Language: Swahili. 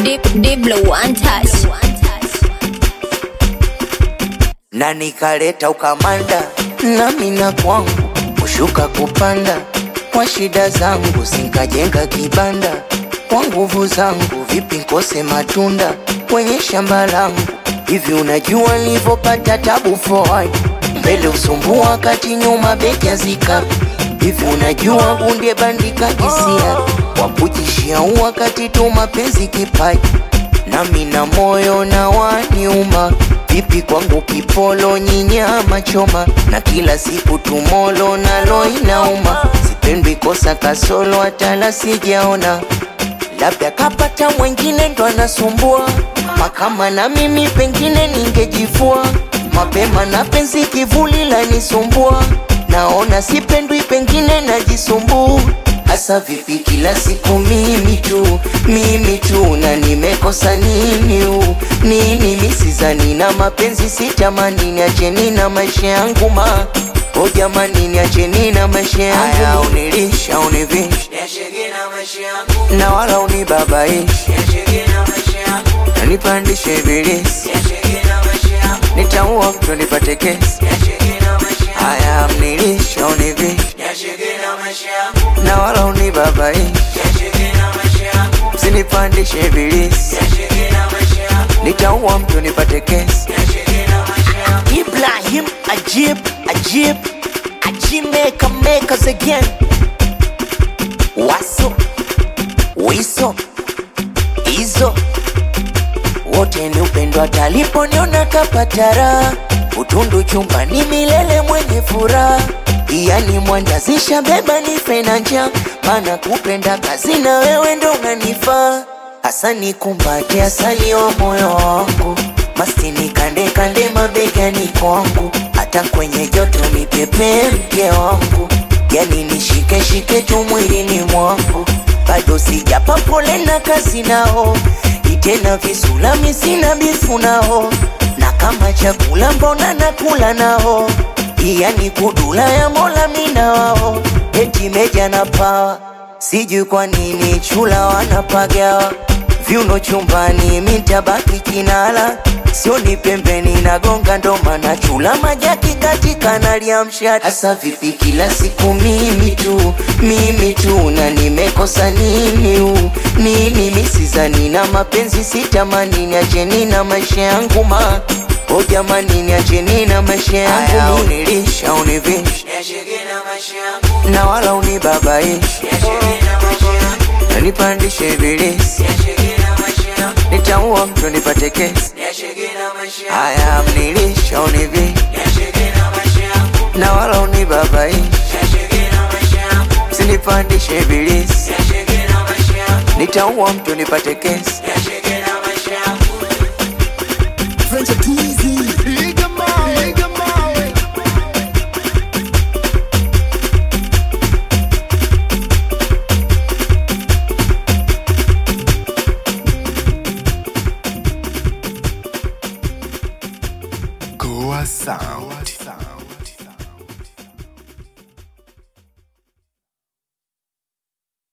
Deep Blue Untouched. Na nikaleta ukamanda nami na kwangu kushuka kupanda kwa shida zangu sinkajenga kibanda kwa nguvu zangu vipi nkose matunda kwenye shamba langu. Hivi unajua nilivyopata tabu forward mbele usumbua wakati nyuma beki azika. Hivi unajua gunde bandika hisia kwa kujishia wakati tu mapenzi kipai. Nami na moyo na waniuma vipi kwangu kipolo nyinyama choma na kila siku tumolo nalo inauma. Sipendwi kosa kasolo hatala sijaona labda kapata mwengine ndo anasumbua makama na mimi pengine ningejifua mapema na penzi kivuli la nisumbua. Naona sipendwi pengine najisumbu hasa vipi kila siku mimi tu na nimekosa nini misizani na mapenzi sitamani niacheni na maisha yangu ma o jamani niacheni na maisha yangu. Haya unilisha univisha niacheni na maisha yangu na wala unibabaishi niacheni na maisha yangu na nipandishe ibilisi niacheni na maisha yangu nitaua mtu nipate kesi niacheni na maisha yangu. Haya unilisha univisha niacheni na maisha yangu na wala unibabaishi niacheni na maisha yangu usinipandishe ibilisi niacheni na maisha yangu nitaua mtu nipate kesi niacheni na maisha yangu. Ibrahim Ajib makers again. Waso Wiso Izo wote ni upendo atalipo niona kapatara utundu chumbani milele mwenye furaha. Yani mwanjazisha beba nife na njaa mana kupenda kazi na wewe ndo unanifaa. Hasa nikumbate asali wa moyo wangu mastini kande kande mabegani kwangu hata kwenye joto mipepe mke wangu. Yani nishike shike tu mwilini mwangu bado sijapa pole na kazi nao itena visula misina bifu nao na kama chakula mbona nakula nao. Yani kudula ya mola mina wao eti meja na pawa sijui kwa nini chula wanapagawa viuno chumbani mitabaki kinala sioni pembeni nagonga ndo maana chula majaki katika naliamsha. Hasa vipi kila siku mimi tu na nimekosa nini misizani na mapenzi sitamani niacheni na maisha yangu ma o jamani niacheni na maisha yangu. Haya unilisha univisha niacheni na maisha yangu na wala unibabaishi niacheni na maisha yangu na nipandishe ibilisi niacheni na maisha yangu nitaua mtu nipate kesi niacheni na maisha yangu. Haya unilisha univisha niacheni na maisha yangu na wala unibabaishi niacheni na maisha yangu usinipandishe ibilisi niacheni na maisha yangu nitaua mtu nipate kesi niacheni na maisha yangu. Friends are too easy. Goa Sound.